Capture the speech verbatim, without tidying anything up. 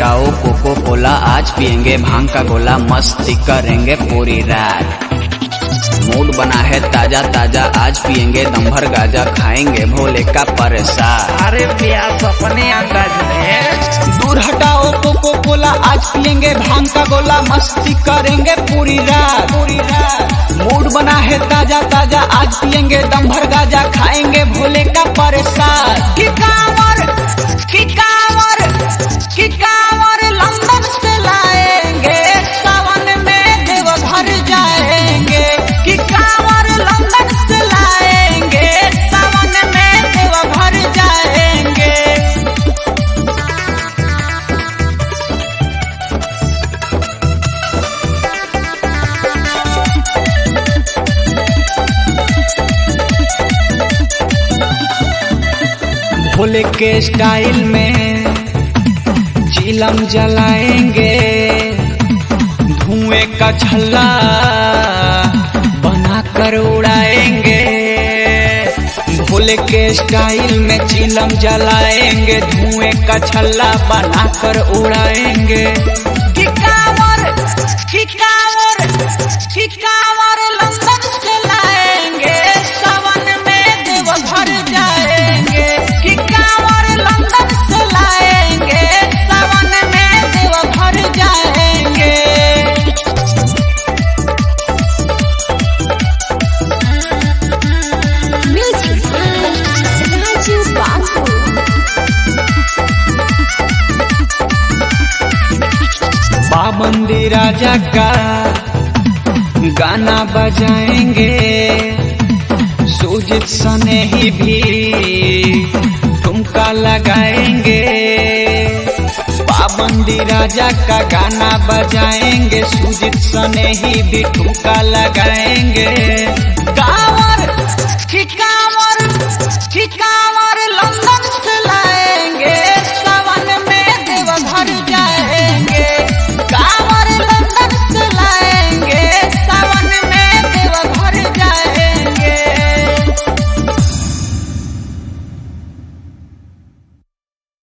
हटाओ कोको कोला, आज पियेंगे भांग का गोला, मस्ती करेंगे पूरी रात। मूड बना है ताजा ताजा, आज पियेंगे दम भर गाजा, खाएंगे भोले का प्रसाद। अरे प्यास अपने अंदाज में। दूर हटाओ कोको कोला, आज पियेंगे भांग का गोला, मस्ती करेंगे पूरी रात पूरी रात। मूड बना है ताजा ताजा, आज पियेंगे दम भर गाजा, खाएंगे भोले का प्रसाद। कि कांवर कि कांवर कि कांवर लंदन से लाएंगे, सावन में देवघर जाएंगे। कि कांवर लंदन से लाएंगे, सावन में देवघर जाएंगे। भोले के स्टाइल में चिलम जलाएंगे, धुएं का छल्ला बनाकर उड़ाएंगे। भोले के स्टाइल में चिलम जलाएंगे, धुएं का छल्ला बनाकर उड़ाएंगे। कि कांवर कि कांवर कि कांवर लंदन से लाएंगे, सावन में देवघर जाएंगे। कि कांवर लंदन से लाएंगे, सावन में देवघर जाएंगे। पाबंदी राजा का गाना बजाएंगे, सुजीत सने ही भी ठुमका लगाएंगे। पाबंदी राजा का गाना बजाएंगे, सुजीत सने ही भी ठुमका लगाएंगे। कांवर कि कांवर कि कांवर लंदन से